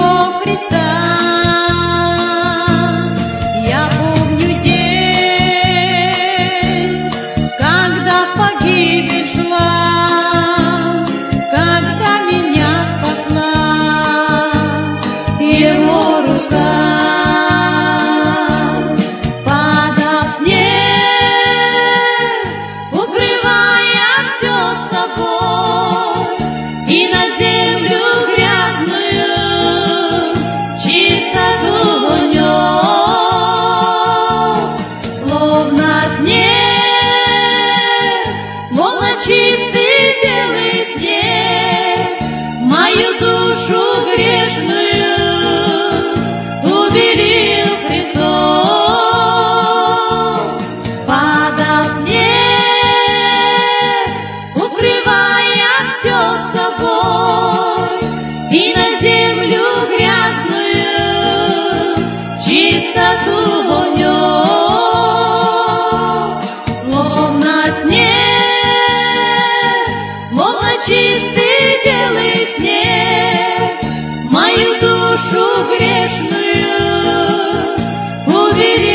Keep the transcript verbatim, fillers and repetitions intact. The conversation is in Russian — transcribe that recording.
моего Христа. Я помню день, когда в погибель шла, когда меня спасла Его рука. Падал снег, укрывая все собой, и на землю грязную чистоту нес, словно снег, словно чистый белый снег, мою душу грешную убелил Христос. Падал снег, укрывая все собой, и на землю грязную чистоту нес, словно снег, словно чистый белый снег, мою душу грешную убери.